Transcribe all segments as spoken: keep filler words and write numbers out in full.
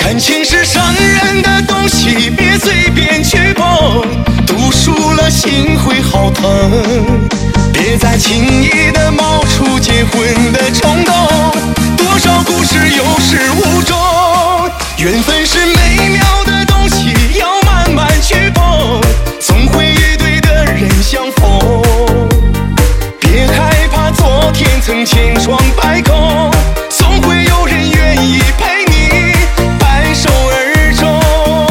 感情是伤人的东西，别随便去碰，读输了心会好疼。别再轻易的冒出结婚的冲动，多少故事有始无终。缘分是美妙的东西，要慢慢去碰，总会与对的人相逢。别害怕昨天曾千疮百孔，总会有人愿意陪你白首而终。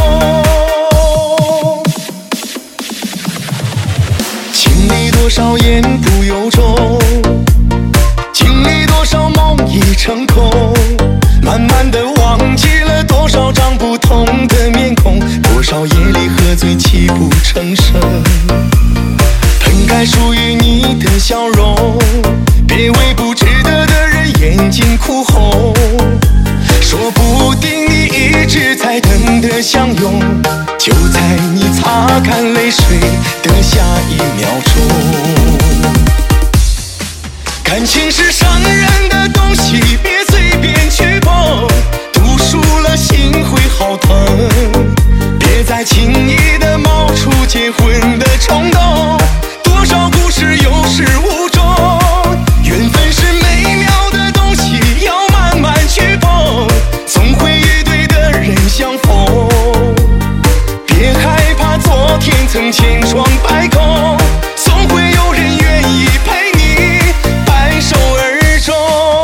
经历多少言不由衷，经历多少梦已成空，慢慢的忘记了多少张不同的面孔，多少夜里喝醉泣不成声。喷开属于你的笑容，别为不值得的人眼睛哭红。说不定你一直在等的相拥，就在你擦干泪水的下一秒钟。感情是伤人的东西，别随便去碰，读输了心会好疼。别再轻易的冒出结婚的冲动，多少故事有始无终。缘分是美妙的东西，要慢慢去碰，总会与对的人相逢。别害怕昨天曾千疮百孔，总会有人愿意陪你白首而终。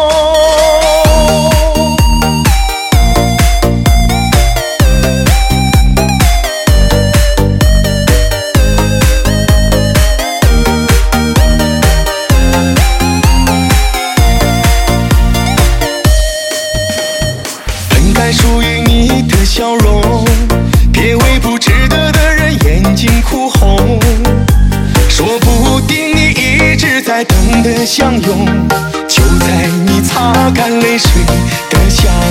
分开属于你的笑容，别为不值得的人眼睛哭红。说不定你一直在等的相拥，就在你擦干泪水的下